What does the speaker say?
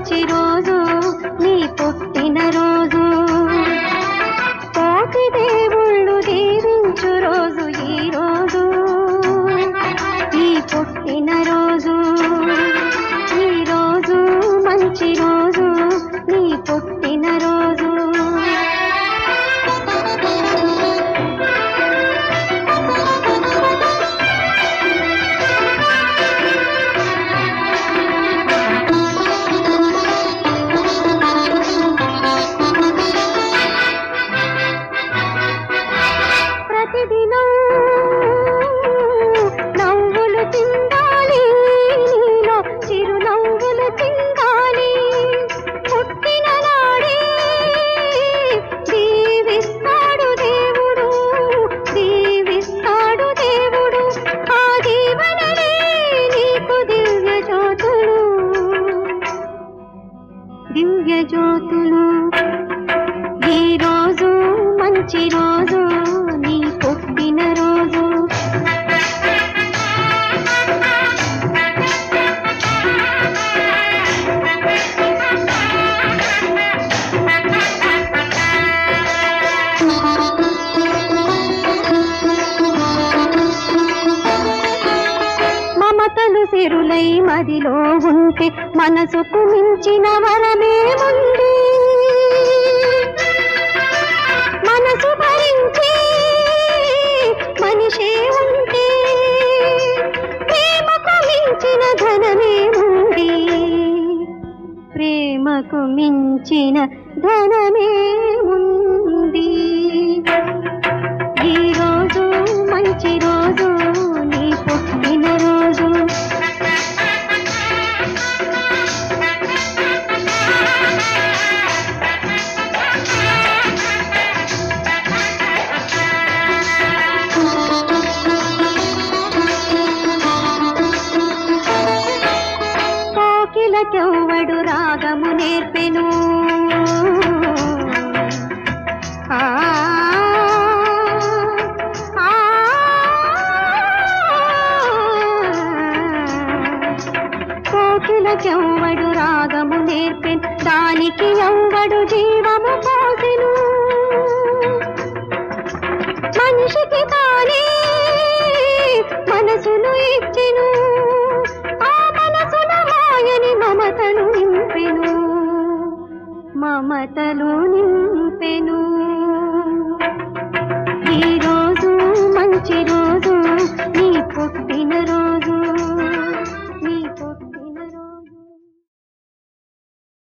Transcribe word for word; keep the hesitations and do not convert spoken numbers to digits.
మంచి రోజు నీ పుట్టిన రోజు కోటి దేవుళ్ళు దీవించు రోజు ఈ రోజు నీ పుట్టిన రోజు ఈ రోజు మంచి రోజు నీ పుట్టిన రోజు ప్రతిదినం నవ్వులు చిందాలి నీలో చిరునవ్వులు చిందాలి పుట్టిన నాడే దీవిస్తాడు దేవుడు దీవిస్తాడు దేవుడు ఆ దీవెనలే నీకు దివ్య జ్యోతులు దివ్య జ్యోతులు ఈ రోజు మంచి రోజు నీ పుట్టిన రోజు మమతలు సిరులై మదిలో ఉంటే మనసుకు మించిన వరమేముంది మనసు భరించి మనిషే ఉంటే ప్రేమకు మించిన ధనమేముంది ప్రేమకు మించిన ధనమేముంది ఈ రోజు మంచి రోజు నీ పుట్టిన రోజు కోకిలకెవ్వడు రాగము నేర్పెను ఆ ఆ కోకిలకెవ్వడు రాగము నేర్పెను దానికి ఎవ్వడు జీవము పోసెను మనిషికి తానే మనసును ఇచ్చెను ఆ మనసున మాయని మమతలు నింపెను మమతలు నింపెను